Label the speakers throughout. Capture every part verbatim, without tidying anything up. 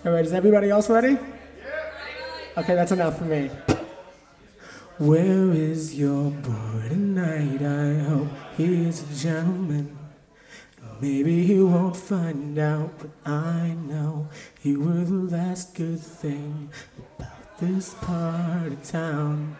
Speaker 1: All right, is everybody else ready? Okay, that's enough for me. Where is your boy tonight? I hope he is a gentleman. Maybe he won't find out, but I know you were the last good thing about this part of town.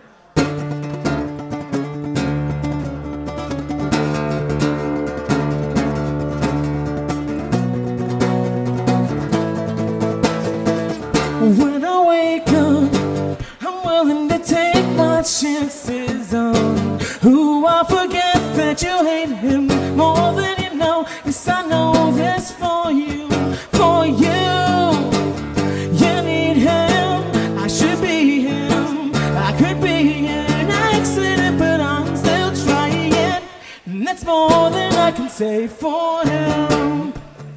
Speaker 1: When I wake up, I'm willing to take my chances on who I forget that you hate him more than you know. Yes, I know this for you, for you. You need him, I should be him. I could be an accident, but I'm still trying. And that's more than I can say for him.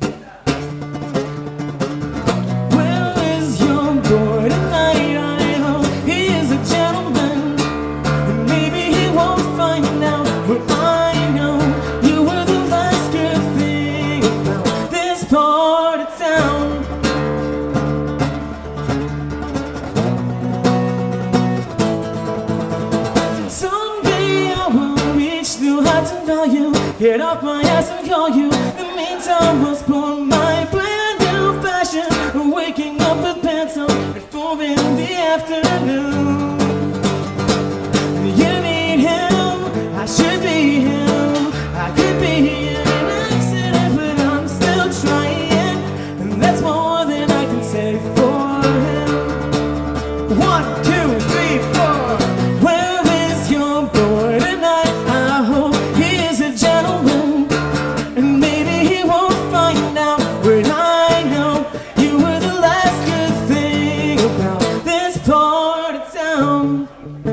Speaker 1: Boy tonight, I hope he is a gentleman, and maybe he won't find out, but I know you were the last good thing about this part of town. Someday I will reach new heights and value, get off my ass and call you. In the meantime, I'll spoil my brand new fashion, waking up with pants on at four in the afternoon. You need him, I should be him. I could be an accident, but I'm still trying, and that's more than I can say for him. One, two, three, four. Where is your boy tonight? I hope he is a gentleman, and maybe he won't find out when I know you were the last good thing about this part of town.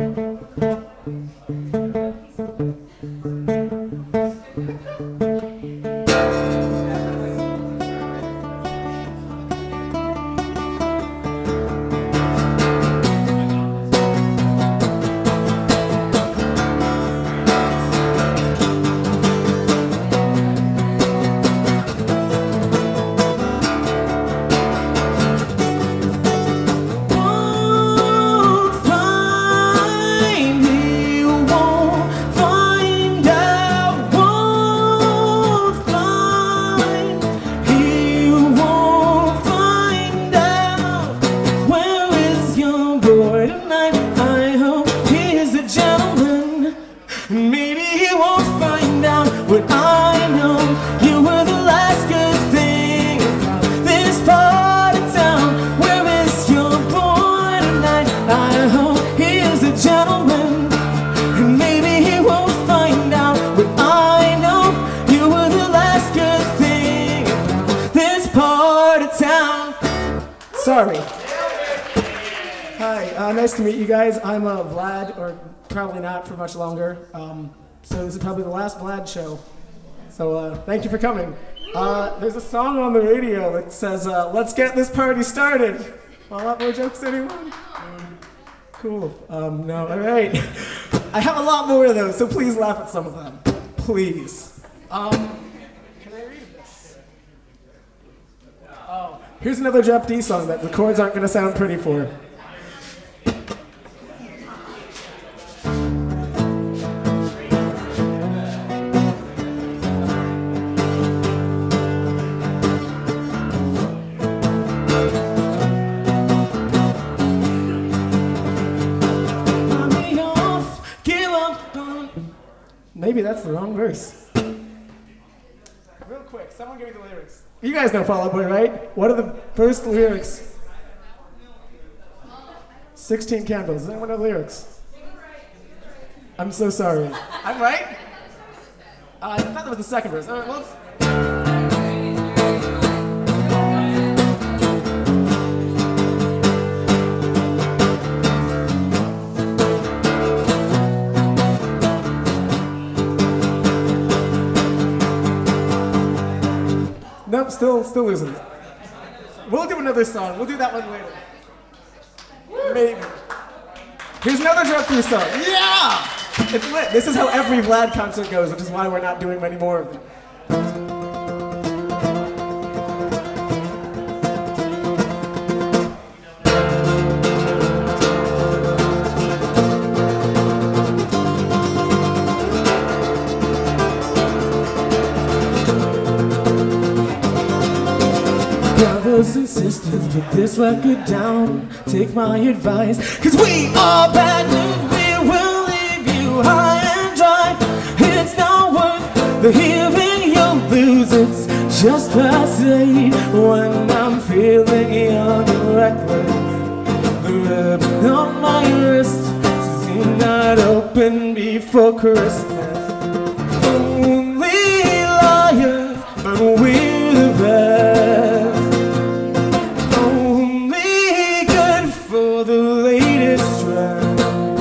Speaker 1: Sorry. Hi, uh, nice to meet you guys. I'm uh, Vlad, or probably not for much longer. Um, so this is probably the last Vlad show. So uh, thank you for coming. Uh, there's a song on the radio that says, uh, let's get this party started. Well, lot more jokes, anyone? Cool. Um, no, all right. I have a lot more of those, so please laugh at some of them. Please. Um, can I read this? Oh. Here's another Japanese song that the chords aren't going to sound pretty for. Maybe that's the wrong verse. Real quick, someone give me the lyrics. You guys know Fall Out Boy, right? What are the first lyrics? sixteen candles. Does anyone know the lyrics? I'm so sorry. I'm right? Uh, I thought that was the second verse. All right, well, let's... Nope, still, still losing it. We'll do another song. We'll do that one later. Maybe. Here's another Drug Free song. Yeah! It's lit. This is how every Vlad concert goes, which is why we're not doing many more of them. Brothers and sisters, put this record down, take my advice, cause we are bad news, we will leave you high and dry. It's not worth the hearing, you'll lose, it's just past eight when I'm feeling young and reckless. The ribbon on my wrist seems not open before Christmas. Only liars, but we're the best. Only good for the latest trend.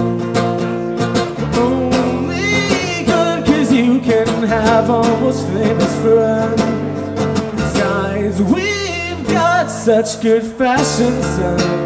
Speaker 1: Only good cause you can have almost famous friends. Besides, we've got such good fashion sense.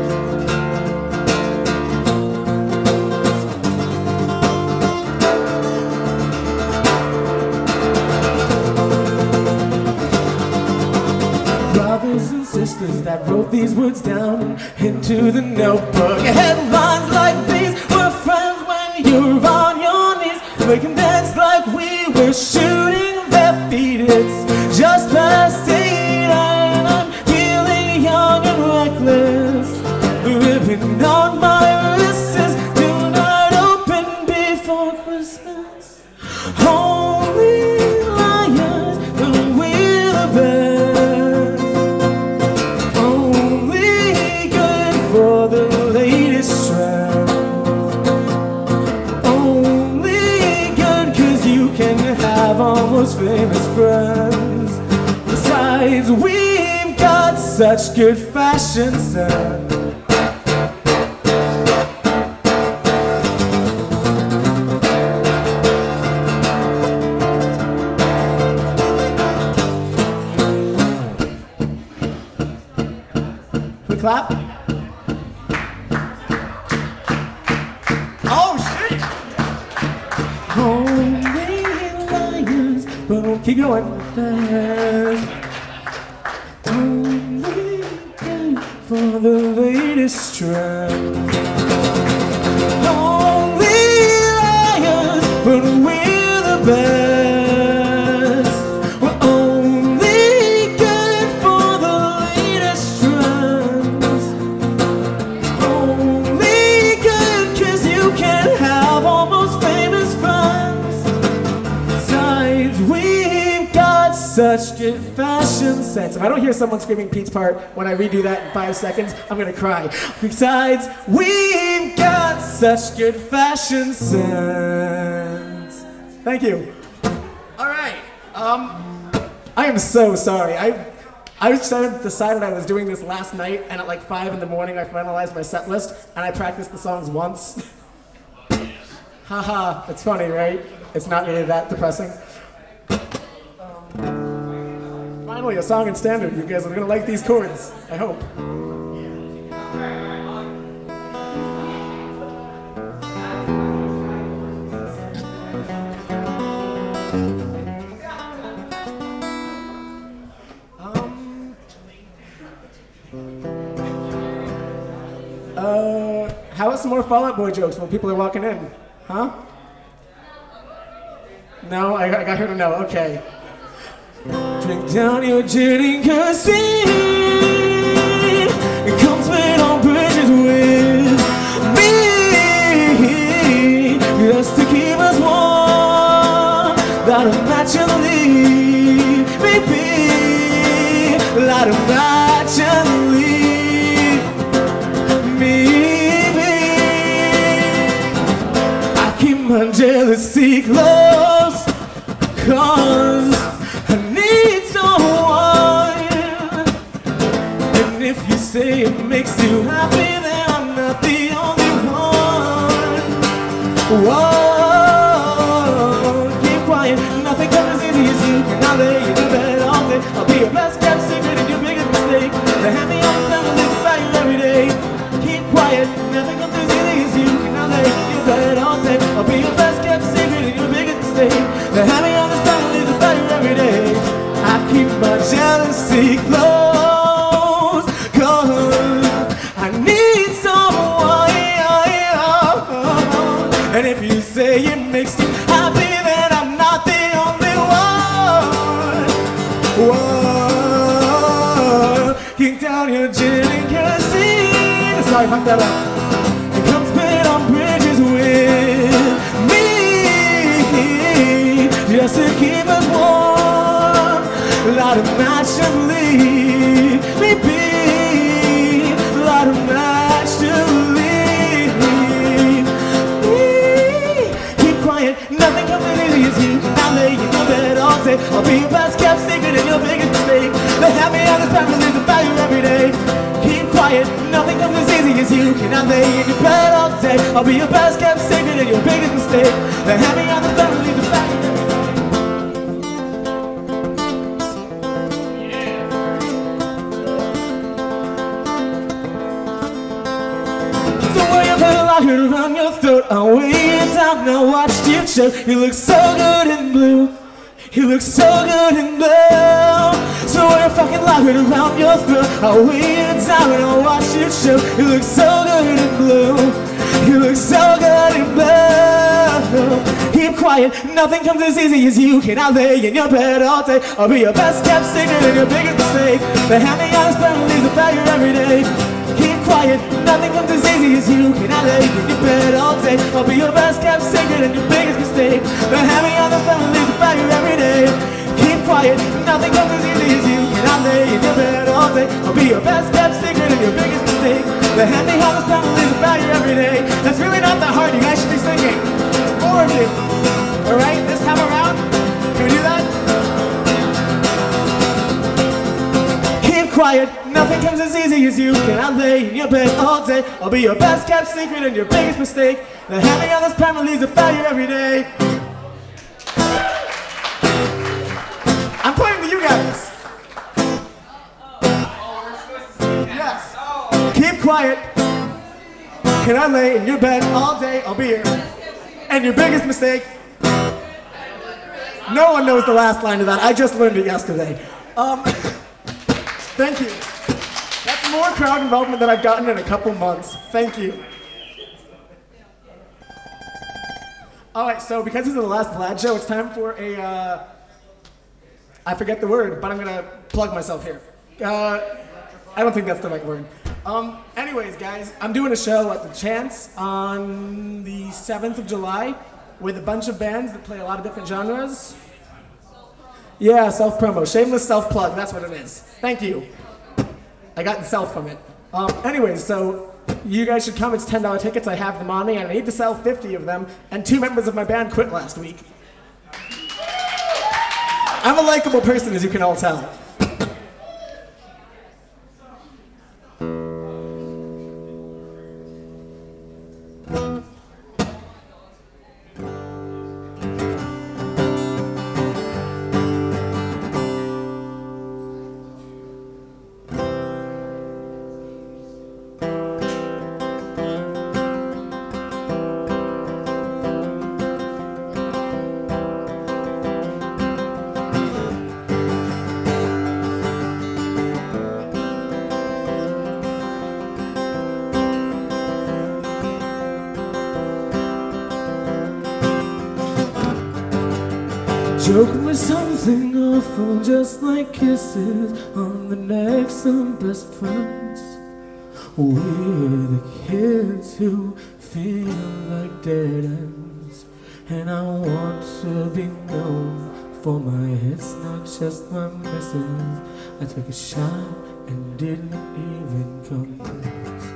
Speaker 1: Brothers and sisters that wrote these words down into the notebook. Headlines like these were friends when you're on your knees. We can dance like we were shooting their feet. It's just past eight and I'm feeling young and reckless. The ribbon on my wrist says do not open before Christmas. Only liars, but we're the best. Only good for the latest trend. Only good cause you can have almost famous friends. Besides, we've got such good fashion sense. Clap. Oh shit! Only liars, but we'll keep going. Only good for the latest trend. Only liars, but we're the best. We're only good for the latest trend. Only good cause you can have almost famous friends. Besides, we've got such good fashion sense. If I don't hear someone screaming Pete's part when I redo that in five seconds, I'm gonna cry. Besides, we've got such good fashion sense. Thank you. All right. Um, I am so sorry. I I decided I was doing this last night, and at like five in the morning, I finalized my set list, and I practiced the songs once. Haha, it's funny, right? It's not really that depressing. Um, finally, a song in standard. You guys are gonna like these chords, I hope. Uh, how about some more Fall Out Boy jokes when people are walking in? Huh? No? I, I got her to know. Okay. Drink down your gin cause it comes with on bridges with me, just to keep us warm. Light a match and leave, baby. Light a match and leave. My jealousy close, cause I need someone. And if you say it makes you happy, then I'm not the only one. Whoa, keep quiet, nothing comes as easy as you can. I'll lay you in bed all day. I'll be your best kept secret and your biggest mistake. The hand me on the phone and live about you every day. Keep quiet, nothing comes as easy as you can. I'll lay you in bed all day. I'll be your best kept secret and your biggest mistake. The hand me on the phone and live about you every day. I keep my jealousy close, cause I need kick down your gin and kerosene. Sorry, fuck that up. And come spit on bridges with me, just to keep us warm. Light a match and leave me be. Light a match to leave me. Keep quiet, nothing comes as easy as you. Now lay in your bed all day. I'll be your best kept secret and your biggest mistake. The happy on this family is about you every day. Keep quiet, nothing comes as easy as you. Can I lay in your bed all day? I'll be your best kept secret and your biggest mistake. The happy on this family is about you every day. Locket around your throat, I'll weigh you down. Now watch you choke. You look so good in blue. You look so good in blue. So wear a fucking locket around your throat, I'll weigh you down and I'll watch you choke. You look so good in blue. You look so good in blue. Keep quiet, nothing comes as easy as you. Can I lay in your bed all day? I'll be your best kept secret and your biggest mistake. The happy honest families about you every day. Keep quiet, nothing comes as easy as you. Can I lay in your bed all day? I'll be your best kept secret and your biggest mistake. But having other families about you every day. Keep quiet, nothing comes as easy as you. Can I lay in your bed all day? I'll be your best kept secret and your biggest mistake. But having other families about you every day. That's really not that hard, you guys should be singing. More of you. Alright, this time around, can we do that? Keep quiet, nothing comes as easy as you. Can I lay in your bed all day? I'll be your best kept secret and your biggest mistake. The having all this families about you every day. I'm pointing to you guys. Yes. Keep quiet. Can I lay in your bed all day? I'll be here. And your biggest mistake. No one knows the last line of that. I just learned it yesterday. Um, thank you. That's more crowd involvement than I've gotten in a couple months. Thank you. All right, so because this is the last Vlad show, it's time for a, uh, I forget the word, but I'm gonna plug myself here. Uh, I don't think that's the right word. Um, anyways, guys, I'm doing a show at the Chance on the seventh of July with a bunch of bands that play a lot of different genres. Yeah, self-promo, shameless self-plug, that's what it is. Thank you. I got the self from it. Um, anyways, so you guys should come, it's ten dollar tickets, I have them on me, and I need to sell fifty of them, and two members of my band quit last week. I'm a likable person, as you can all tell. Joking with something awful, just like kisses on the necks of best friends. We're the kids who feel like dead ends, and I want to be known for my hits, not just my misses. I took a shot and didn't even come close.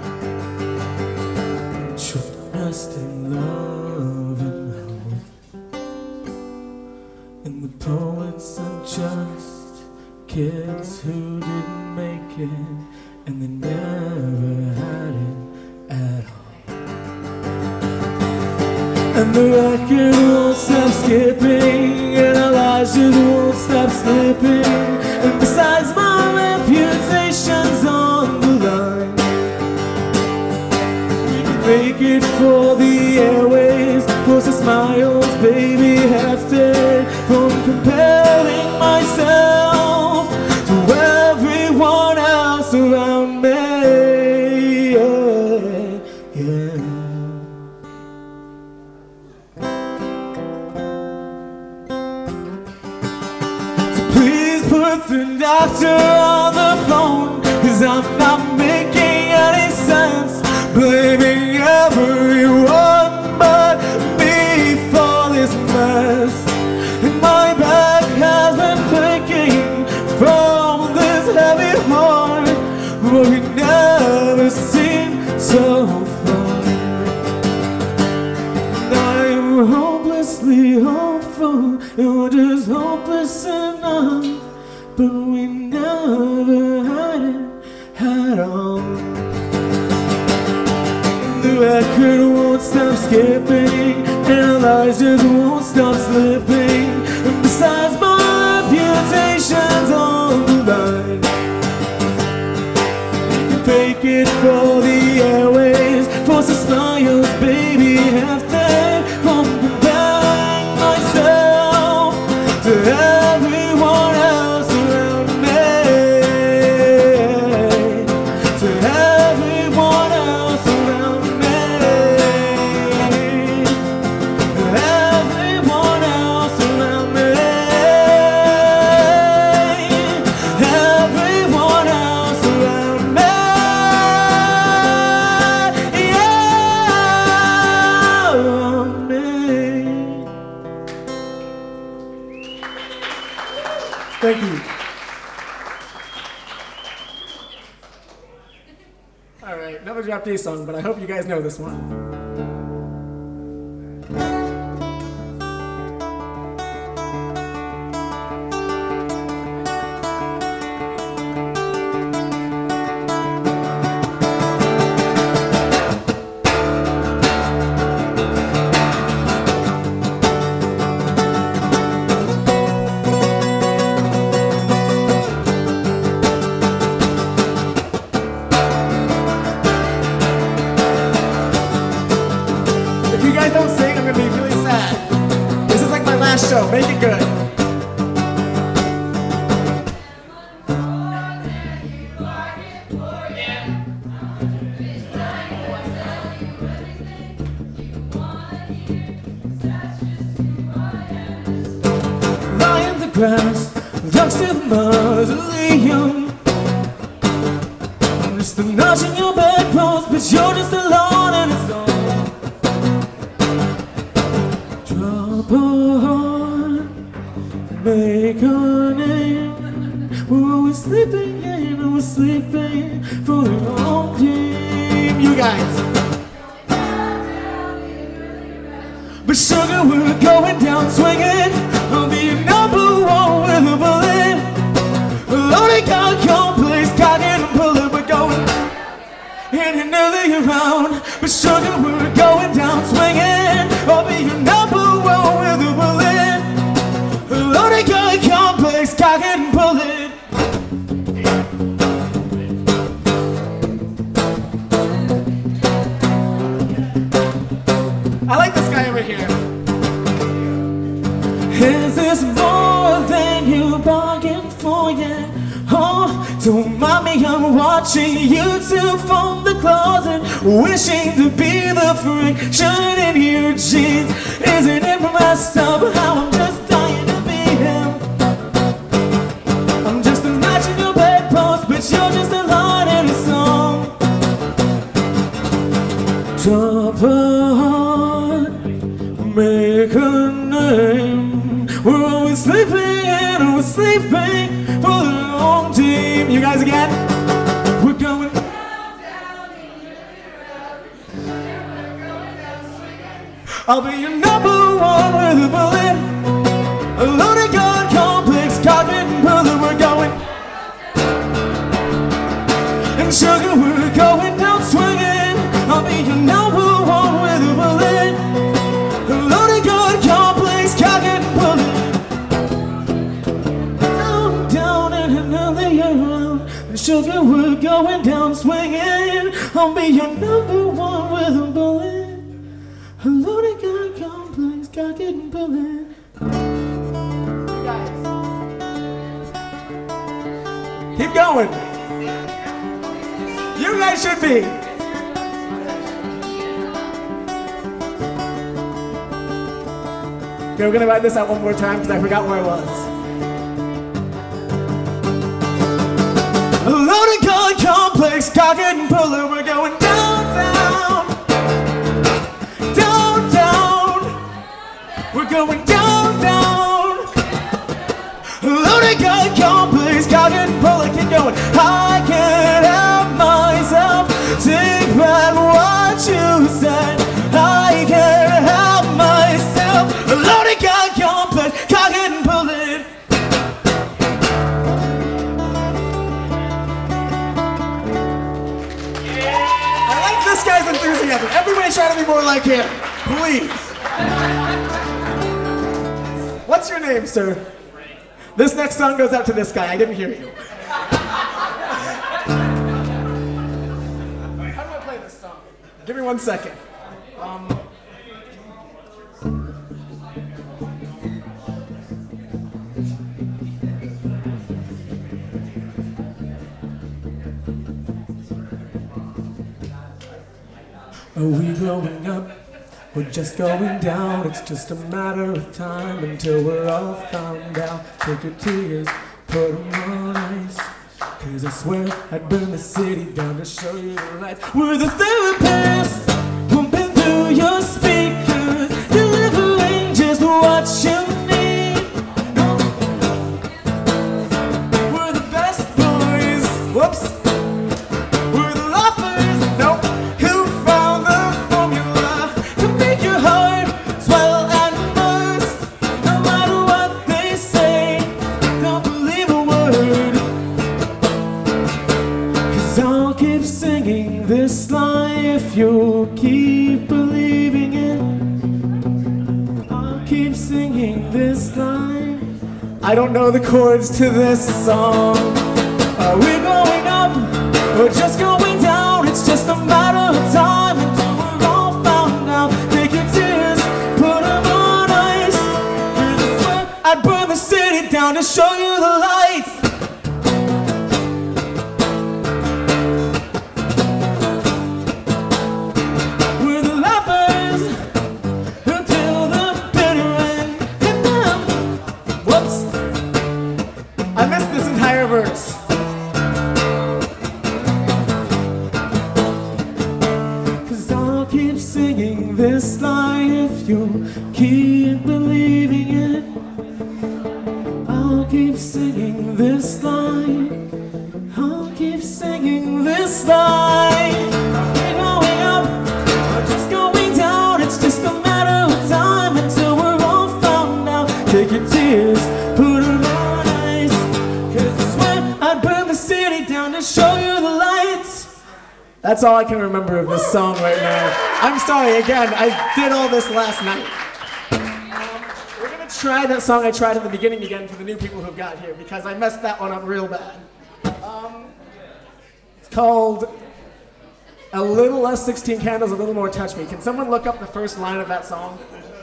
Speaker 1: And trust in love and hope, and the poets are just kids who didn't make it, and they never had it at all. And the record won't stop skipping, and our lives just won't stop slipping. And besides, my reputation's on the line. We can make it for the airways, post the smiles, baby, hefted from comparing myself to everyone else around me. Yeah, yeah. So please put the doctor on on the phone, 'cause I'm not making any sense, blaming everyone but me for this mess. And my back has been breaking from this heavy heart, but we never seemed so far. And I'm hopelessly hopeful, and we're just hopeless enough, but we never had it at all. The record won't stop skipping, and our lives just won't stop slipping. And besides, my reputation's on the line. You can fake it for the airways, for some smiles, baby, half day. I'm comparing myself to everyone else around me, to everyone else around me, to everyone else around me, everyone else around me, yeah, around me. Thank you. All right, another Drop D song, but I hope you guys know this one. If you guys don't sing, I'm gonna be really sad. This is like my last show. Make it good. Lie in the grass, ducks to the mausoleum. I'm just a notch in your bedpost, but you're just alone and it's all. Drop a heart, make a name. We're always sleeping in, we're sleeping for the long game. You guys. But sugar, we're going down swinging. I'll be your number one with a bullet. Loading gun, complex, cocking and pulling. We're going in another year round. But sugar, we're going down swinging. I'll be your number one with a bullet. Loading gun, complex, cocking and pulling. I like this guy over here. Is this more than you bargained for yet? Oh, don't mind me, I'm watching you two from the closet, wishing to be the freak, shirt in your jeans. Isn't it messed up how I'm just dying to be him? I'm just a notch in your bedpost, but you're just a line in a song. Drop a heart, make a name. We're always sleeping and we're sleeping for the long team. You guys again? We're going I'll be your number one with a bullet. A loaded gun, complex, cocking and pulling. We're going and sugar, we're going down swinging. I'll be your number one with a bullet. A loaded gun, complex, cocking and pulling. Down, down and another year round. And sugar, we're going down swinging. I'll be your number one with a bullet. A loaded gun, complex, cocking and pulling. You guys, keep going. You guys should be. Okay, we're gonna write this out one more time because I forgot where it was. place, cock it and pull it. We're going downtown, downtown. We're going downtown. Loaded gun, your place, cock it and pull it. Keep going. I can't help myself. Take back what you said. I can't help myself. Loaded gun, your place, cock it and pull it. This guy's enthusiasm. Everybody try to be more like him, please. What's your name, sir? This next song goes out to this guy. I didn't hear you. How do I play this song? Give me one second. Um, Are we growing up? We're just going down. It's just a matter of time until we're all found out. Take your tears, put them on ice. Cause I swear I'd burn the city down to show you the lights. We're the therapists, pumping through your speakers, delivering just what you need. We're the best boys. Whoops. This life you'll keep believing in. I'll keep singing this line. I don't know the chords to this song. Are we going up? We're just going down. It's just a matter of time until we're all found out. Take your tears, put them on ice. And I swear I'd burn the city down to show you the lights. I missed this entire verse. Cause I'll keep singing this line if you keep believing it. I'll keep singing this line. I'll keep singing this line. We're going up, we're just going down. It's just a matter of time until we're all found out. Take your tears, put them on. I'd burn the city down to show you the lights. That's all I can remember of this song right now. I'm sorry, again, I did all this last night. Um, we're gonna try that song I tried at the beginning again for the new people who've got here because I messed that one up real bad. Um, it's called A Little Less sixteen Candles, A Little More Touch Me. Can someone look up the first line of that song?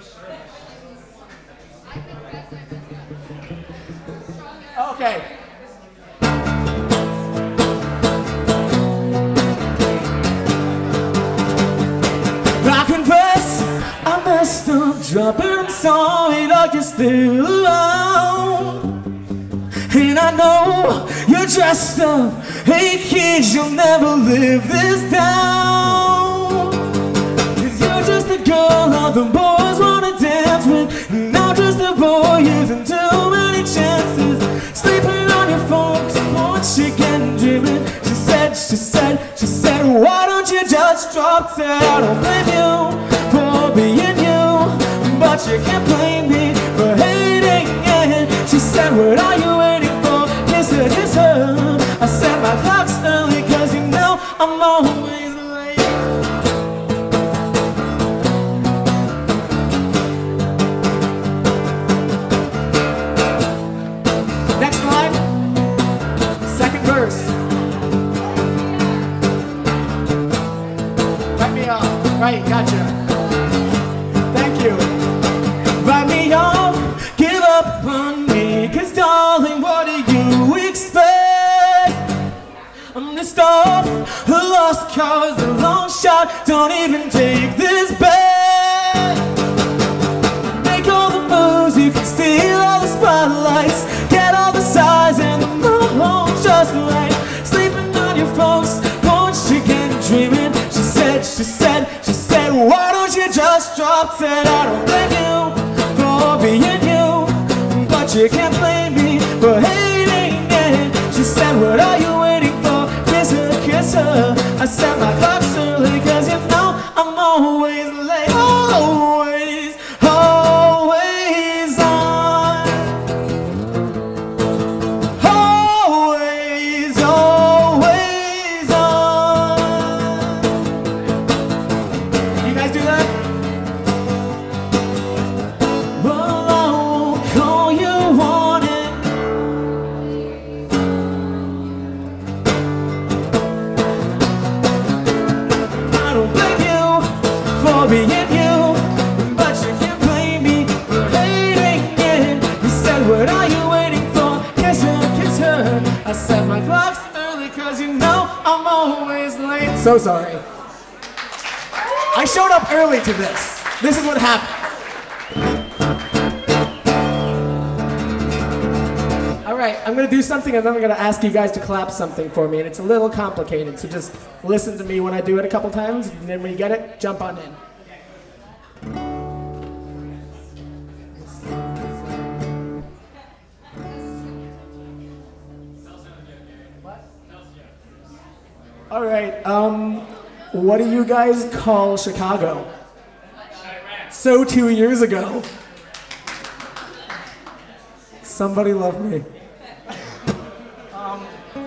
Speaker 1: Okay. I confess I messed up, dropping sorry like you're still around. And I know you're dressed up. Hey kids, you'll never live this down. Cause you're just a girl all the boys wanna dance with. And I'm just a boy using too many chances. Sleeping on your phone, once again dreaming. She said, she said, she said, why don't you just drop dead? I don't blame you for being you, but you can't blame me for hating it. She said, what are you waiting for? Kiss her, kiss her. I set my clocks early cause you know I'm always late. Next line, second verse. Write me off. Right, gotcha. Thank you. Write me off, give up on me, cause darling, what do you expect? I'm the star, a lost cause, a long shot, don't even take this bet. Make all the moves, you can steal all the spotlights, get all the size and the moon just right. Sleeping on your folks, dropped, said I don't blame you for being you, but you can't blame me for hating it. She said, what are you waiting for? Kiss her, kiss her. I set my clocks early, cause you know I'm always late. Always, always on. Always, always on. You guys do that? Well, I won't call you on it. I don't blame you for being you, but you can't blame me for hating it. You said, what are you waiting for? Kiss her, kiss her. I set my clocks early, cause you know I'm always late. So sorry. I showed up early to this. This is what happened. All right, I'm gonna do something and then I'm gonna ask you guys to clap something for me, and it's a little complicated, so just listen to me when I do it a couple times, and then when you get it, jump on in. All right, um, what do you guys call Chicago? So two years ago. Somebody love me. Um,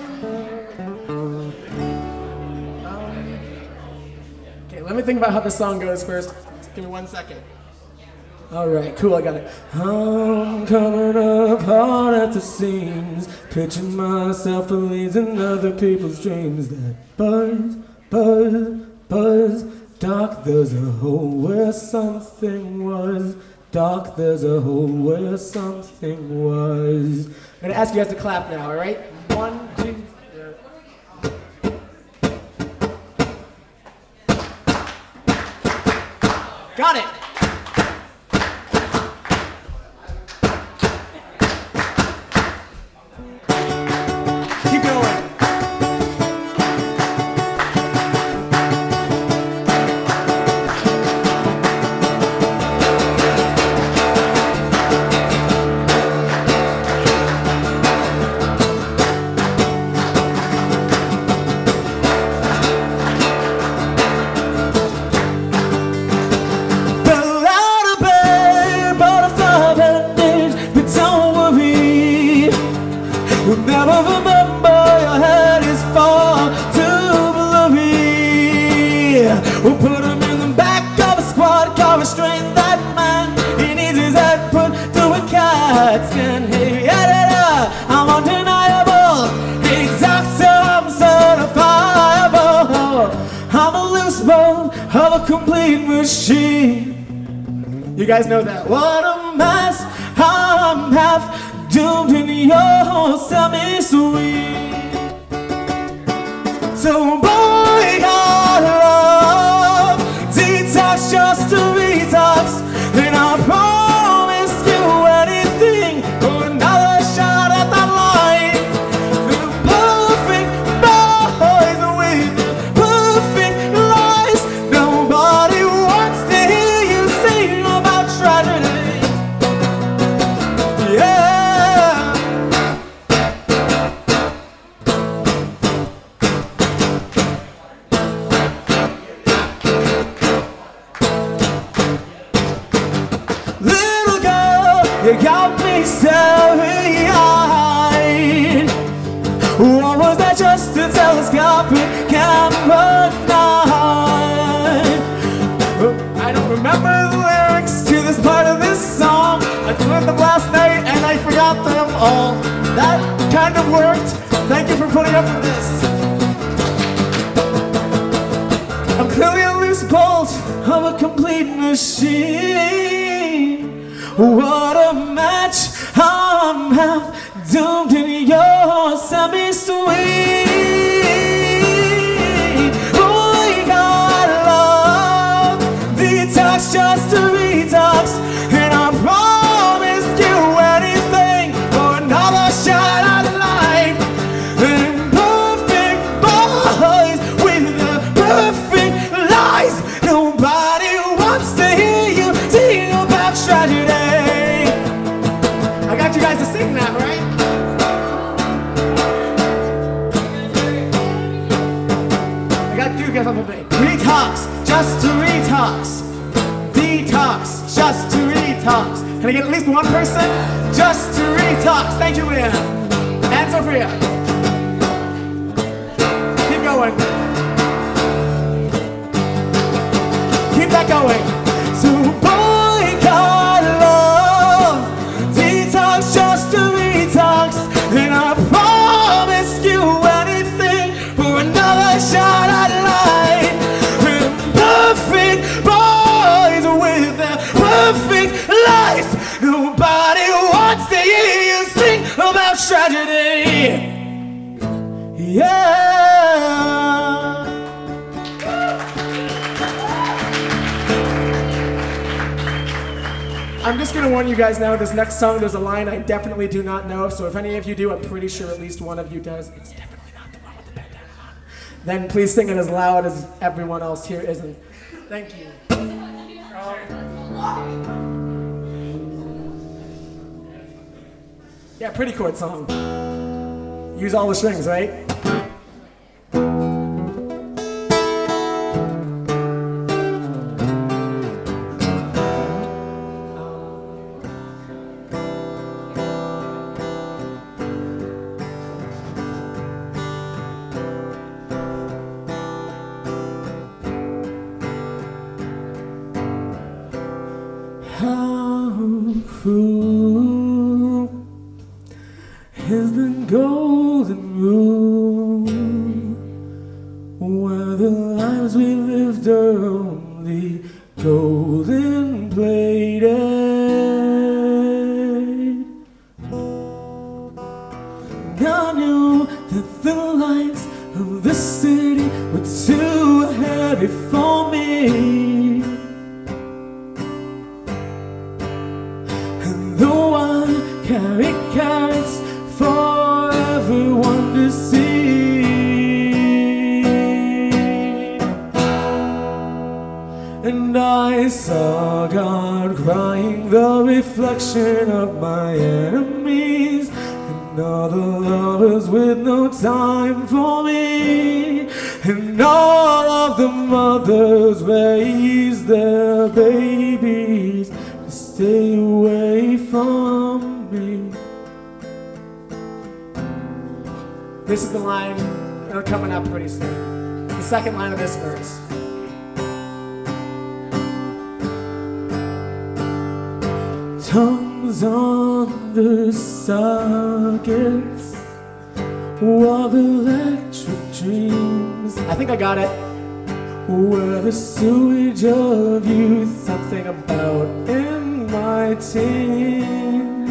Speaker 1: um, okay, let me think about how the song goes first. Give me one second. All right, cool, I got it. I'm coming up hard at the seams, pitching myself for leads in other people's dreams. That buzz, buzz, buzz, dark, there's a hole where something was. Dark, there's a hole where something was. I'm gonna ask you guys to clap now, all right? One, two, three. Got it. Keep going. Never remember your head is far too blurry. We'll put him in the back of a squad car, restrain that man. He needs his head put to a CAT scan. Hey, yeah, yeah, yeah. I'm undeniable. Exact, I'm certifiable. I'm a loose bone of a complete machine. You guys know that. What a mess. I'm half doomed in your semi-sweet. So boy, I love detox just to detox, and I promise you anything for another shot at that line. The perfect boys with the perfect lies. Nobody wants to hear you sing about tragedy. Yeah. You got me staring eyed. What was that, just a telescopic camera night? I don't remember the lyrics to this part of this song. I learned them last night and I forgot them all. That kind of worked. Thank you for putting up with this. I'm clearly a loose bolt of a complete machine. What a match, I'm half doomed in your semi-sweet. We got love, detox just to detox, and I promised you anything for another shot at life. And perfect boys with the perfect lies. Nobody wants to hear you get something big. Retox, just to retox. Detox, just to retox. Can I get at least one person? Just to retox. Thank you, Leanne. And Sophia. Keep going. Keep that going. So boycott love. Detox, just to retox. And I promise you anything for another shot at light. And perfect boys with their perfect lies. Nobody wants to hear you sing about tragedy. Yeah. I'm just gonna warn you guys now, this next song, there's a line I definitely do not know, so if any of you do, I'm pretty sure at least one of you does. It's definitely not the one with the bandana on. Then please sing it as loud as everyone else here isn't. Thank you. Yeah, pretty chord song. Use all the strings, right? How cruel is the golden rule, where the lives we lived are only golden plated. I knew that the lights of the city were too heavy for me. Though I carry carrots for everyone to see, and I saw God crying, the reflection of my enemies, and all the lovers with no time for me, and all of the mothers raised their babies to stay away from me. This is the line uh, coming up pretty soon. It's the second line of this verse. Tongues on the sockets of electric dreams. I think I got it. Where the sewage of youth, something about in my teens.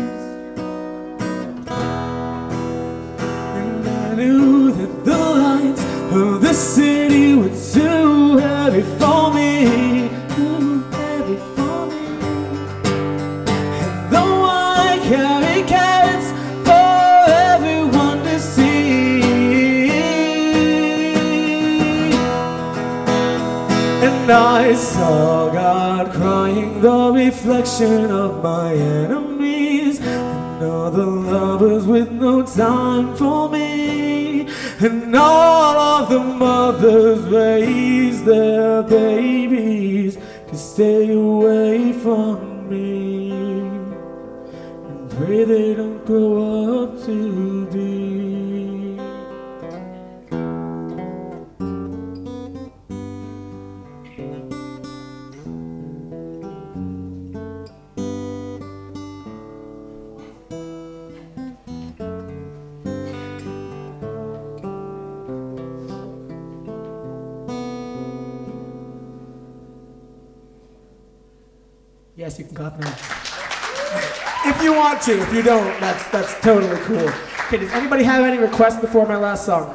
Speaker 1: And I knew that the lights of the city were too heavy for me, too heavy for me. And though I carry carrots for everyone to see, and I saw God crying, the reflection of my enemies, and all the lovers with no time for me, and all of the mothers raised their babies to stay away from me, and pray they don't grow up to be. Yes, you can clap now. If you want to. If you don't, that's that's totally cool. Okay, does anybody have any requests before my last song?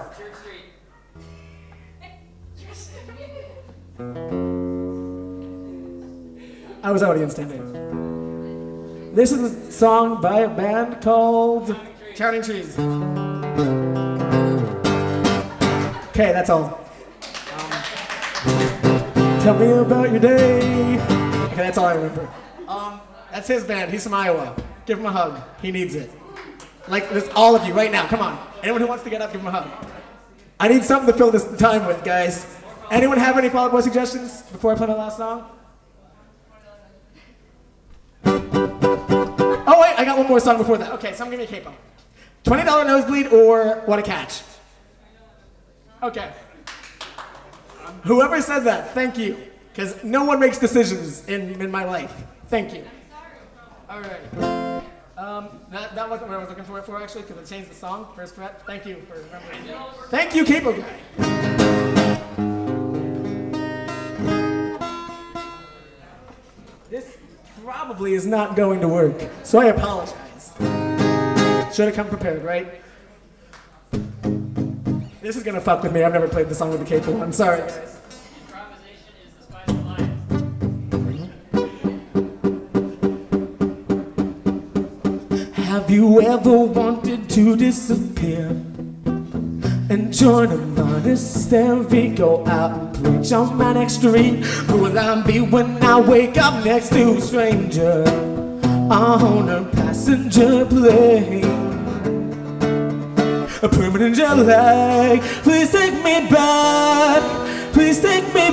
Speaker 1: I was already in standing. This is a song by a band called Counting Trees. Okay, that's all. Um, tell me about your day. Okay, that's all I remember. Um, that's his band. He's from Iowa. Give him a hug. He needs it. Like this, all of you, right now. Come on. Anyone who wants to get up, give him a hug. I need something to fill this time with, guys.
Speaker 2: Anyone have any Fall Out Boy suggestions before I play my last song? Oh wait, I got one more song before that. Okay, someone give me a capo. twenty dollar nosebleed or What a Catch? Okay. Whoever said that, thank you. Because no one makes decisions in, in my life. Thank you. All right. Um, that, that wasn't what I was looking for it for, actually, because I changed the song. First fret. Thank you for remembering. Thank you, Capo Guy. This probably is not going to work, so I apologize. Should have come prepared, right? This is gonna fuck with me. I've never played the song with the capo. I'm sorry, guys.
Speaker 3: Improvisation is the spice of life.
Speaker 1: Have you ever wanted to disappear and join a monastery? Go out and preach on my next street. Who will I be when I wake up next to a stranger on a passenger plane? A permanent jet lag. Please take me back. Please take me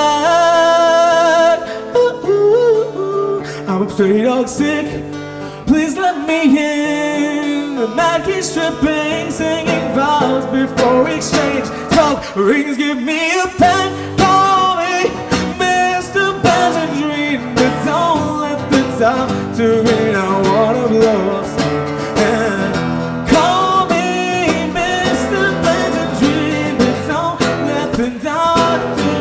Speaker 1: back. Ooh, ooh, ooh. I'm straight dog sick. Please let me in. The man keeps stripping, singing vows before exchange. Smoke rings, give me a pen. Call me Mister Benjamin, but don't let the doctor in. I wanna blow up steam. And call me Mister Benjamin, but don't let the doctor in.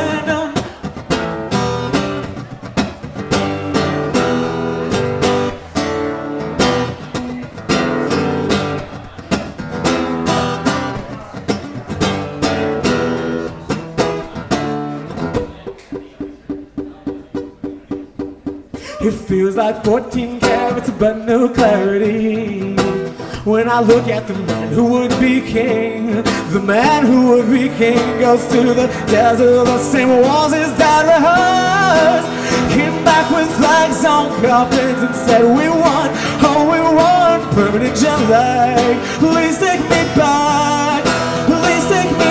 Speaker 1: It feels like fourteen carats but no clarity when I look at the man who would be king. The man who would be king goes to the desert, the same walls his dad rehearsed. Came back with flags on coffins and said we won, oh we won. Permanent jet lag. Please take me back. Please take me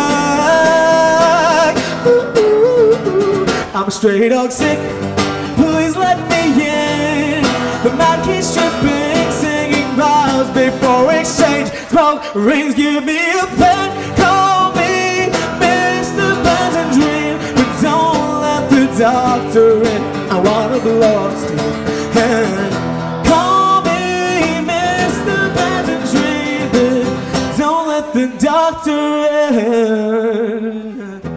Speaker 1: back. Ooh, ooh, ooh. I'm straight dog sick. Please let me in. The man keeps stripping, singing vows before exchange. Smoke rings, give me a pen. Call me Mister Benjamin, but don't let the doctor in. I wanna blow up steam. And call me Mister Benjamin, but don't let the doctor in.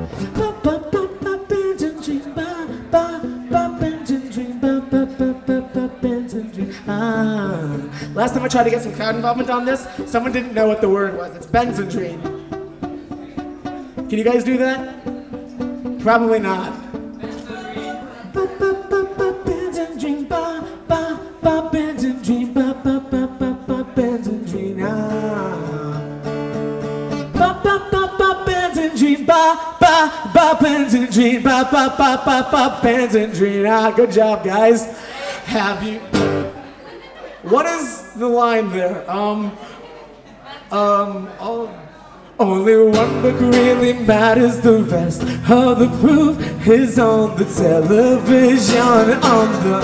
Speaker 1: Ah. Last time I tried to get some crowd involvement on this, someone didn't know what the word was. It's Benzendrine. Can you guys do that? Probably not. Benzendrine, ba ba ba Benzendrine, ba ba ba ba ba Benzendrine. Ah. Ba ba ba ba Benzendrine, ba ba ba Benzendrine, ba ba ba ba ba Benzendrine. Ah, good job, guys. Have you? What is the line there? Um, um, oh, only one book really matters. The rest of the proof is on the television. On the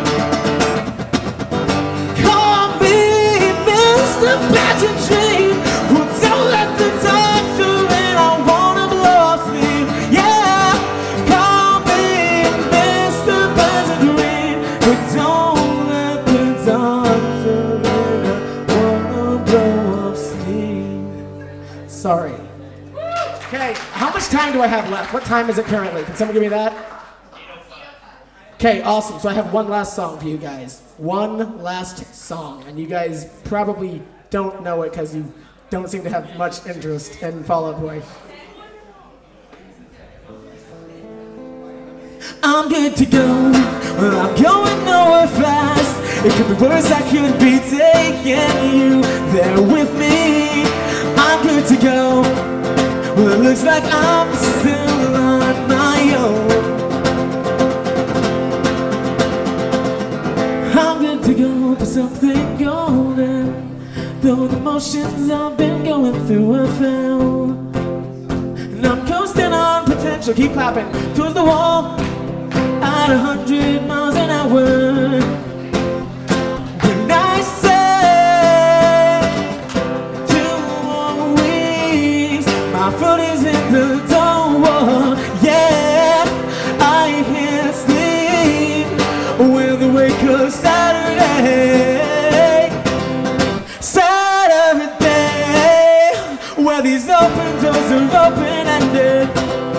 Speaker 1: call me Mister Benjamin. Well, don't let the doctor in. I wanna blow off steam. Yeah, call me Mister Benjamin, but don't let the doctor in. I wanna blow off steam. Sorry. Okay, how much time do I have left? What time is it currently? Can someone give me that? Okay, awesome. So I have one last song for you guys. One last song. And you guys probably don't know it because you don't seem to have much interest in Fall Out Boy. I'm good to go. Well, I'm going nowhere fast. It could be worse, I could be taking you there with me. I'm good to go. Well, it looks like I'm still on my own. I'm good to go for something golden. Though the motions I've been going through I found. And I'm coasting on
Speaker 2: So keep clapping.
Speaker 1: towards the wall at a hundred miles an hour. When I say two more weeks, my foot is in the door. Yeah, I can't sleep when the wake up Saturday. Saturday, where these open doors are open-ended.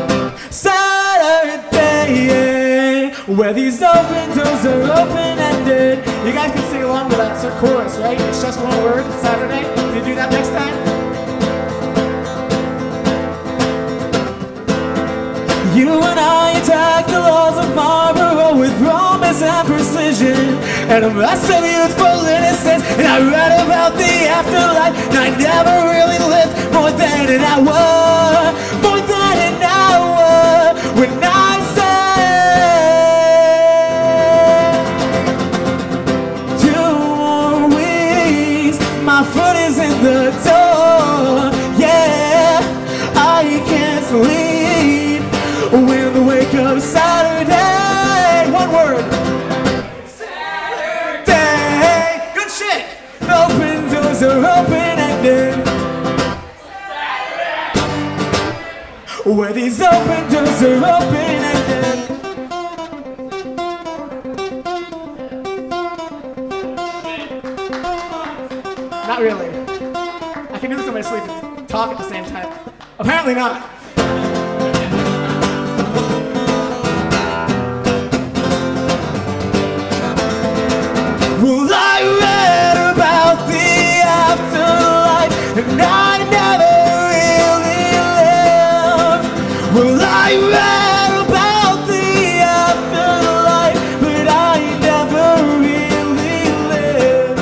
Speaker 1: Saturday, where these open doors are open-ended.
Speaker 2: You guys can sing along with that chorus, right? It's just one word, Saturday. Can you do that next time?
Speaker 1: You and I attack the laws of Marlboro with promise and precision, and a mass of youthful innocence. And I read about the afterlife, and I never really lived more than an hour, more than an hour. When I say two more weeks, my foot is in the door. Yeah, I can't sleep when the wake up Saturday. One word. Saturday.
Speaker 2: Good shit.
Speaker 1: Open doors are open-ended. Where these open doors are open-ended.
Speaker 2: Not really. I can do this in my sleep and talk at the same time. Apparently not.
Speaker 1: Well, I read about the afterlife, and I never really lived. Well, I read about the afterlife, but I never really lived.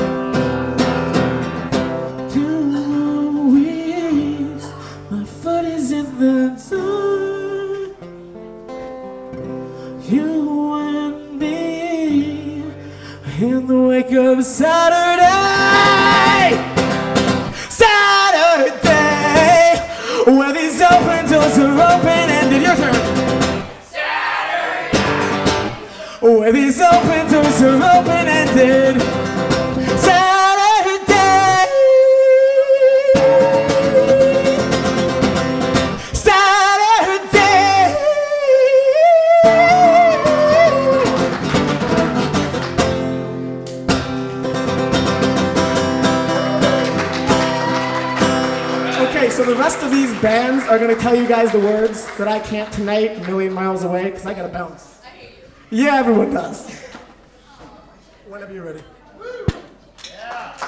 Speaker 1: Two more weeks, my foot is in the door. You and me in the wake of Saturday. Saturday, where these open doors are open-ended. Your turn.
Speaker 3: Saturday.
Speaker 1: Where these open doors are open-ended. Saturday. Saturday.
Speaker 2: Okay, so the rest of these bands are going to tell you guys the words that I can't tonight, a million miles away, because I got to bounce. Yeah, everyone does. Whenever you're ready.
Speaker 3: Yeah.